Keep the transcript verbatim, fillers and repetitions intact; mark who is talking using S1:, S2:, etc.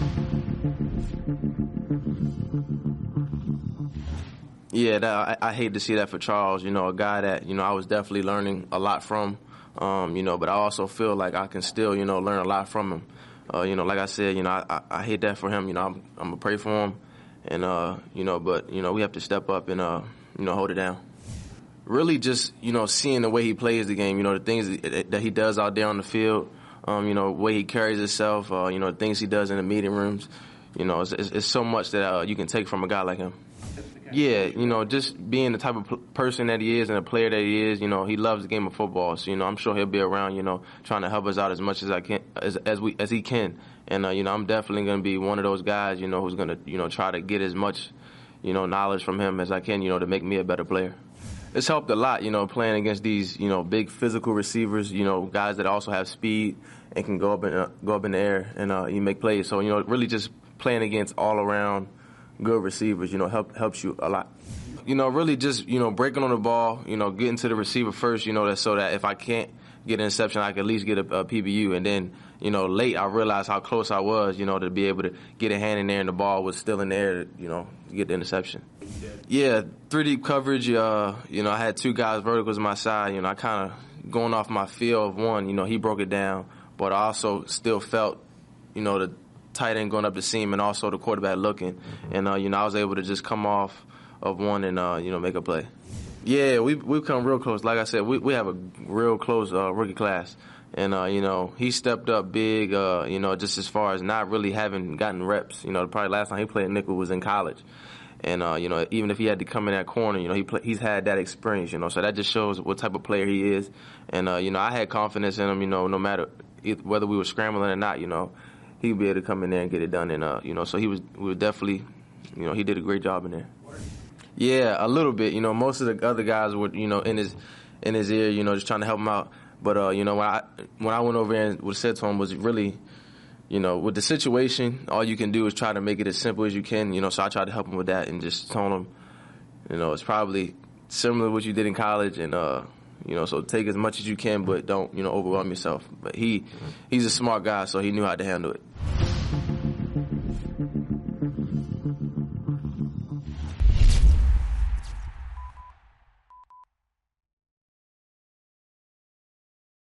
S1: Yeah, that, I, I hate to see that for Charles. You know, a guy that, you know, I was definitely learning a lot from. Um, you know, but I also feel like I can still, you know, learn a lot from him. Uh, you know, like I said, you know, I, I, I hate that for him. You know, I'm, I'm gonna pray for him, and uh, you know, but you know, we have to step up and uh, you know, hold it down. Really, just you know, seeing the way he plays the game. You know, the things that he does out there on the field. Um, you know, the way he carries himself. Uh, you know, the things he does in the meeting rooms. You know, it's, it's, it's so much that uh, you can take from a guy like him. Yeah, you know, just being the type of p- person that he is and the player that he is, you know, he loves the game of football. So, you know, I'm sure he'll be around, you know, trying to help us out as much as I can, as as we as he can. And uh, you know, I'm definitely going to be one of those guys, you know, who's going to, you know, try to get as much, you know, knowledge from him as I can, you know, to make me a better player. It's helped a lot, you know, playing against these, you know, big physical receivers, you know, guys that also have speed and can go up in uh, go up in the air and uh, you make plays. So, you know, really just playing against all around good receivers, you know, help helps you a lot. You know, really just, you know, breaking on the ball, you know, getting to the receiver first, you know, that so that if I can't get an interception, I can at least get a, a P B U. And then, you know, late I realized how close I was, you know, to be able to get a hand in there and the ball was still in the air, you know, to get the interception. Yeah, three deep coverage, uh, you know, I had two guys verticals on my side, you know, I kind of going off my feel of one, you know, he broke it down, but I also still felt, you know, the tight end going up the seam and also the quarterback looking. And, uh, you know, I was able to just come off of one and, uh, you know, make a play. Yeah, we we've come real close. Like I said, we we have a real close uh, rookie class. And, uh, you know, he stepped up big, uh, you know, just as far as not really having gotten reps. You know, probably last time he played nickel was in college. And, uh, you know, even if he had to come in that corner, you know, he play, he's had that experience, you know, so that just shows what type of player he is. And, uh, you know, I had confidence in him, you know, no matter whether we were scrambling or not, you know. He'd be able to come in there and get it done, and uh, you know, so he was, we were definitely, you know, he did a great job in there. Yeah, a little bit. You know, most of the other guys were, you know, in his, in his ear, you know, just trying to help him out. But uh, you know, when I when I went over there and what I said to him was really, you know, with the situation, all you can do is try to make it as simple as you can. You know, so I tried to help him with that and just told him, you know, it's probably similar to what you did in college, and uh. You know, so take as much as you can, but don't, you know, overwhelm yourself. But he, he's a smart guy, so he knew how to handle it.